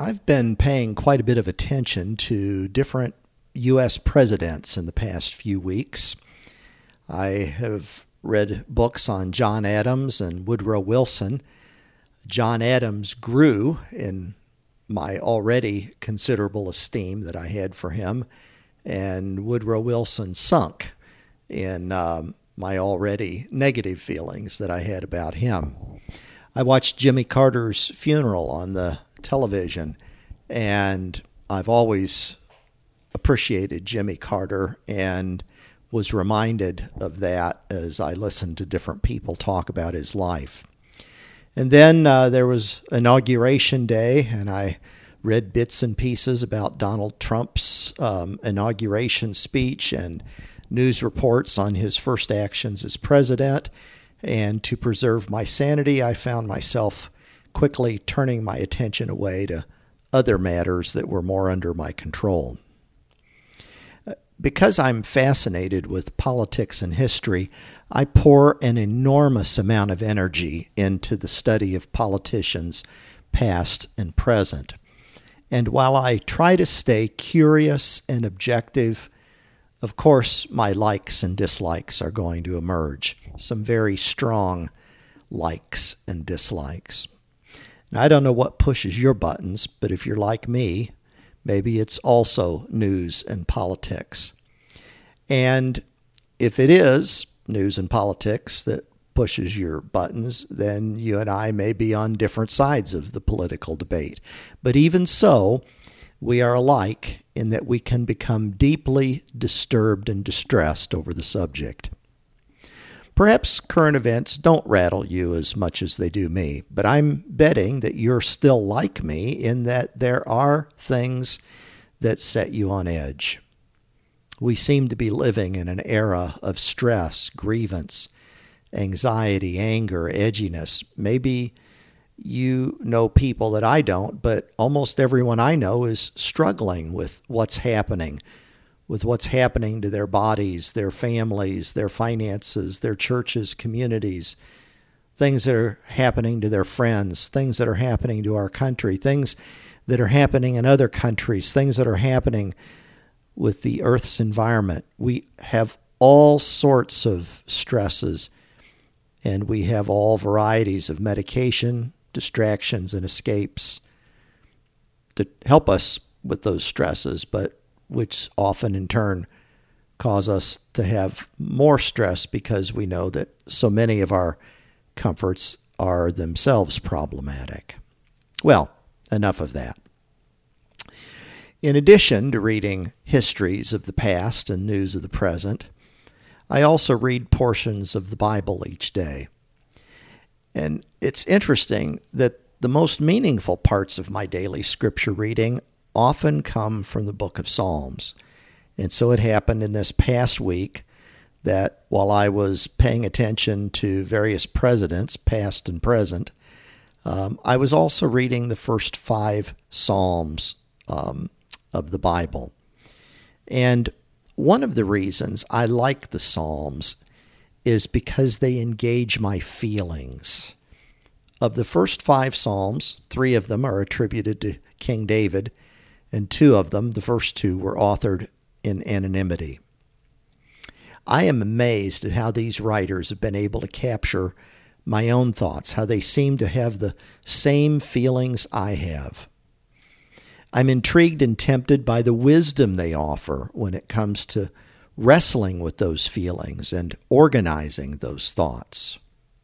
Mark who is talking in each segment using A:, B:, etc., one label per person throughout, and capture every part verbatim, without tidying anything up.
A: I've been paying quite a bit of attention to different U S presidents in the past few weeks. I have read books on John Adams and Woodrow Wilson. John Adams grew in my already considerable esteem that I had for him, and Woodrow Wilson sunk in um, my already negative feelings that I had about him. I watched Jimmy Carter's funeral on the television, and I've always appreciated Jimmy Carter and was reminded of that as I listened to different people talk about his life. And then uh, there was Inauguration Day, and I read bits and pieces about Donald Trump's um, inauguration speech and news reports on his first actions as president. And to preserve my sanity, I found myself quickly turning my attention away to other matters that were more under my control. Because I'm fascinated with politics and history, I pour an enormous amount of energy into the study of politicians, past and present. And while I try to stay curious and objective, of course, my likes and dislikes are going to emerge. Some very strong likes and dislikes. Now, I don't know what pushes your buttons, but if you're like me, maybe it's also news and politics. And if it is news and politics that pushes your buttons, then you and I may be on different sides of the political debate. But even so, we are alike in that we can become deeply disturbed and distressed over the subject. Perhaps current events don't rattle you as much as they do me, but I'm betting that you're still like me in that there are things that set you on edge. We seem to be living in an era of stress, grievance, anxiety, anger, edginess. Maybe you know people that I don't, but almost everyone I know is struggling with what's happening, with what's happening to their bodies, their families, their finances, their churches, communities, things that are happening to their friends, things that are happening to our country, things that are happening in other countries, things that are happening with the Earth's environment. We have all sorts of stresses, and we have all varieties of medication, distractions, and escapes to help us with those stresses, but which often in turn cause us to have more stress because we know that so many of our comforts are themselves problematic. Well, enough of that. In addition to reading histories of the past and news of the present, I also read portions of the Bible each day. And it's interesting that the most meaningful parts of my daily scripture reading often come from the book of Psalms. And so it happened in this past week that while I was paying attention to various presidents, past and present, um, I was also reading the first five Psalms um, of the Bible. And one of the reasons I like the Psalms is because they engage my feelings. Of the first five Psalms, three of them are attributed to King David, and two of them, the first two, were authored in anonymity. I am amazed at how these writers have been able to capture my own thoughts, how they seem to have the same feelings I have. I'm intrigued and tempted by the wisdom they offer when it comes to wrestling with those feelings and organizing those thoughts.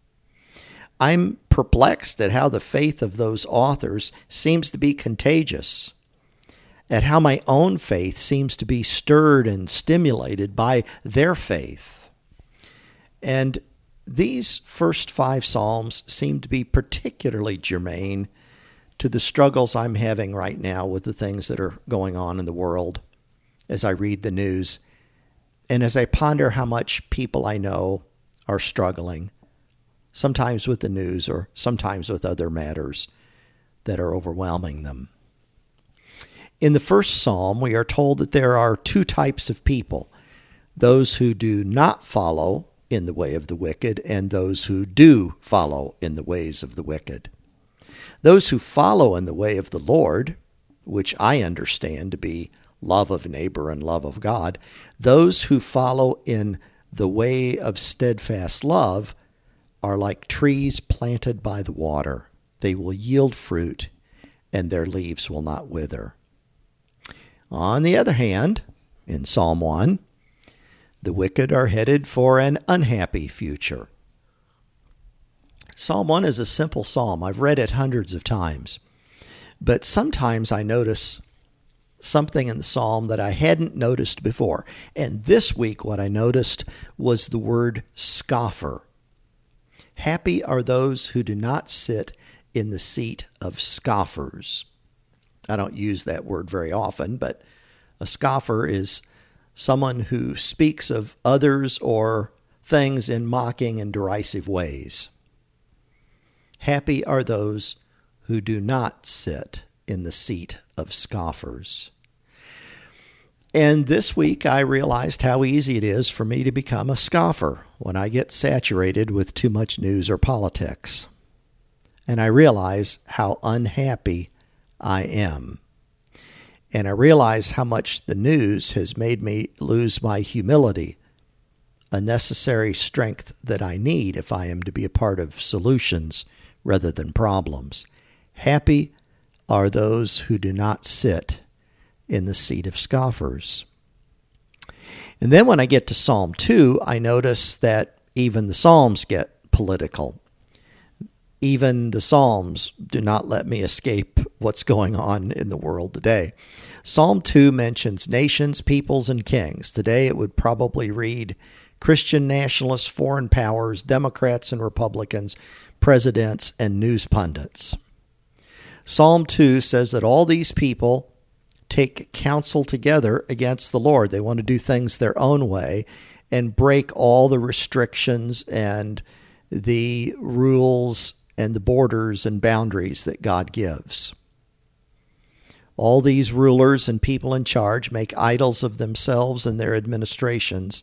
A: I'm perplexed at how the faith of those authors seems to be contagious, at how my own faith seems to be stirred and stimulated by their faith. And these first five Psalms seem to be particularly germane to the struggles I'm having right now with the things that are going on in the world as I read the news and as I ponder how much people I know are struggling, sometimes with the news or sometimes with other matters that are overwhelming them. In the first psalm, we are told that there are two types of people, those who do not follow in the way of the wicked and those who do follow in the ways of the wicked. Those who follow in the way of the Lord which I understand to be love of neighbor and love of God, those who follow in the way of steadfast love are like trees planted by the water. They will yield fruit, and their leaves will not wither. On the other hand, in Psalm one, the wicked are headed for an unhappy future. Psalm one is a simple psalm. I've read it hundreds of times. But sometimes I notice something in the psalm that I hadn't noticed before. And this week what I noticed was the word scoffer. Happy are those who do not sit in the seat of scoffers. I don't use that word very often, but a scoffer is someone who speaks of others or things in mocking and derisive ways. Happy are those who do not sit in the seat of scoffers. And this week I realized how easy it is for me to become a scoffer when I get saturated with too much news or politics. And I realize how unhappy I am. And I realize how much the news has made me lose my humility, a necessary strength that I need if I am to be a part of solutions rather than problems. Happy are those who do not sit in the seat of scoffers. And then when I get to Psalm two, I notice that even the Psalms get political. Even the Psalms do not let me escape what's going on in the world today. Psalm two mentions nations, peoples, and kings. Today it would probably read Christian nationalists, foreign powers, Democrats and Republicans, presidents, and news pundits. Psalm two says that all these people take counsel together against the Lord. They want to do things their own way and break all the restrictions and the rules and the borders and boundaries that God gives. All these rulers and people in charge make idols of themselves and their administrations.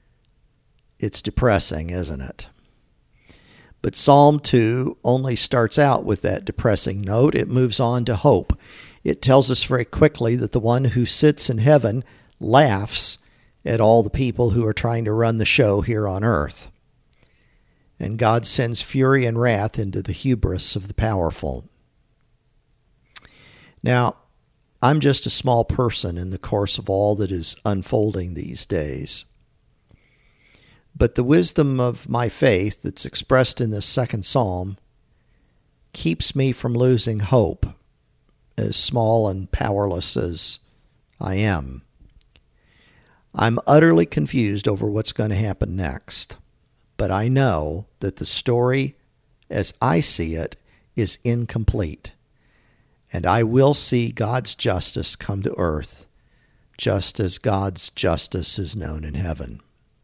A: It's depressing, isn't it? But Psalm two only starts out with that depressing note. It moves on to hope. It tells us very quickly that the one who sits in heaven laughs at all the people who are trying to run the show here on earth. And God sends fury and wrath into the hubris of the powerful. Now, I'm just a small person in the course of all that is unfolding these days. But the wisdom of my faith that's expressed in this second psalm keeps me from losing hope, as small and powerless as I am. I'm utterly confused over what's going to happen next, but I know that the story, as I see it, is incomplete, and I will see God's justice come to earth, just as God's justice is known in heaven.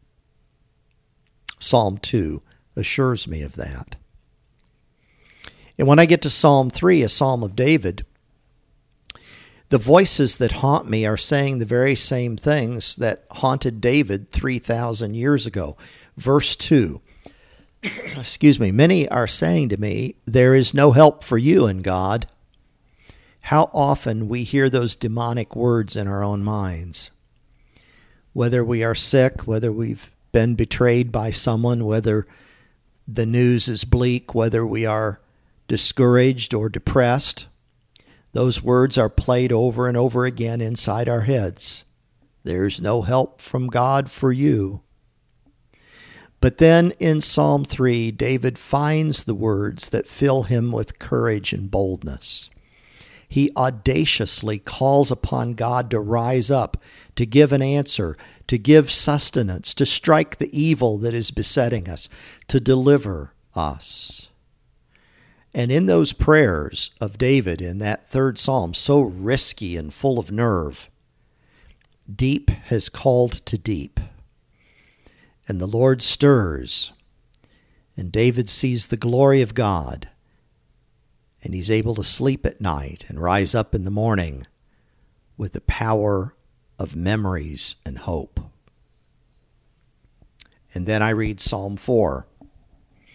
A: Psalm two assures me of that. And when I get to Psalm three, a psalm of David, the voices that haunt me are saying the very same things that haunted David three thousand years ago. Verse two, excuse me, many are saying to me, there is no help for you in God. How often we hear those demonic words in our own minds. Whether we are sick, whether we've been betrayed by someone, whether the news is bleak, whether we are discouraged or depressed, those words are played over and over again inside our heads. There's no help from God for you. But then in Psalm three, David finds the words that fill him with courage and boldness. He audaciously calls upon God to rise up, to give an answer, to give sustenance, to strike the evil that is besetting us, to deliver us. And in those prayers of David in that third psalm, so risky and full of nerve, deep has called to deep. And the Lord stirs, and David sees the glory of God, and he's able to sleep at night and rise up in the morning with the power of memories and hope. And then I read Psalm four.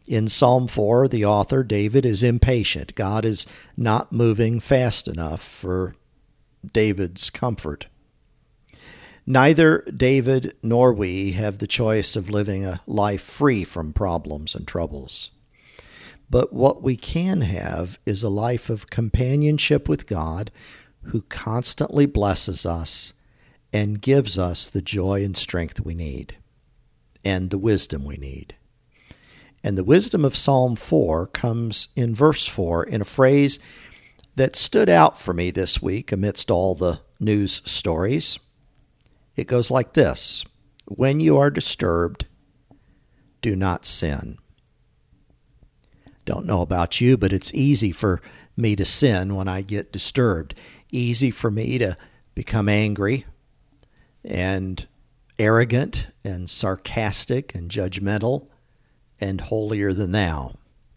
A: In Psalm four, the author, David, is impatient. God is not moving fast enough for David's comfort. Neither David nor we have the choice of living a life free from problems and troubles. But what we can have is a life of companionship with God, who constantly blesses us and gives us the joy and strength we need, and the wisdom we need. And the wisdom of Psalm four comes in verse four in a phrase that stood out for me this week amidst all the news stories. It goes like this: when you are disturbed, do not sin. Don't know about you, but it's easy for me to sin when I get disturbed. Easy for me to become angry and arrogant and sarcastic and judgmental and holier than thou.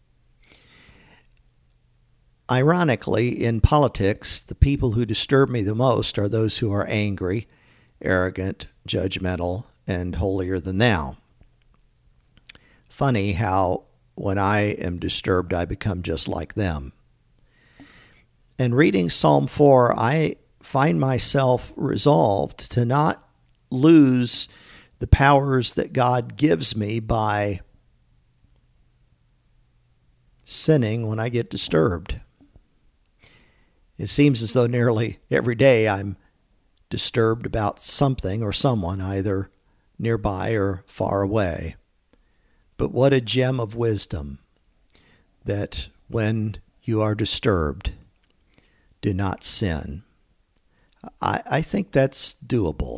A: Ironically, in politics, the people who disturb me the most are those who are angry, arrogant, judgmental, and holier than thou. Funny how when I am disturbed, I become just like them. And reading Psalm four, I find myself resolved to not lose the powers that God gives me by sinning when I get disturbed. It seems as though nearly every day I'm disturbed about something or someone, either nearby or far away. But what a gem of wisdom that when you are disturbed, do not sin. I, I think that's doable.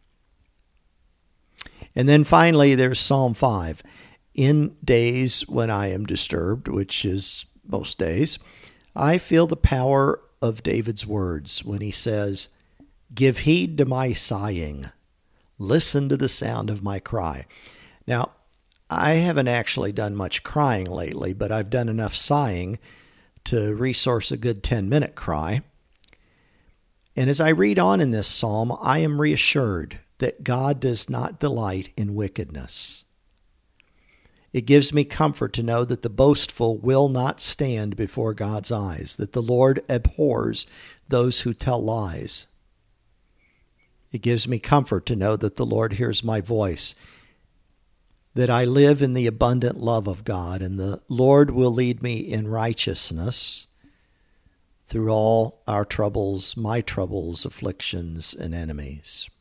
A: And then finally, there's Psalm five. In days when I am disturbed, which is most days, I feel the power of David's words when he says, "Give heed to my sighing. Listen to the sound of my cry." Now, I haven't actually done much crying lately, but I've done enough sighing to resource a good ten-minute cry. And as I read on in this psalm, I am reassured that God does not delight in wickedness. It gives me comfort to know that the boastful will not stand before God's eyes, that the Lord abhors those who tell lies. It gives me comfort to know that the Lord hears my voice, that I live in the abundant love of God, and the Lord will lead me in righteousness through all our troubles, my troubles, afflictions, and enemies.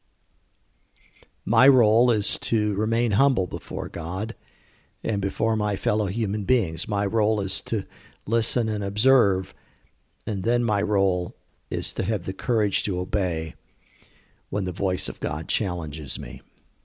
A: My role is to remain humble before God and before my fellow human beings. My role is to listen and observe, and then my role is to have the courage to obey when the voice of God challenges me.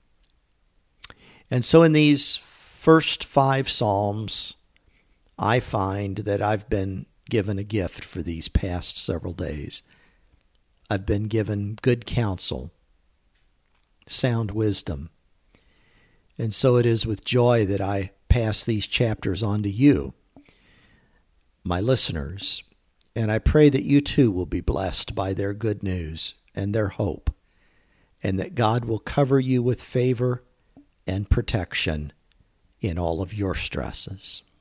A: And so in these first five Psalms, I find that I've been given a gift for these past several days. I've been given good counsel, sound wisdom. And so it is with joy that I pass these chapters on to you, my listeners, and I pray that you too will be blessed by their good news and their hope, and that God will cover you with favor and protection in all of your stresses.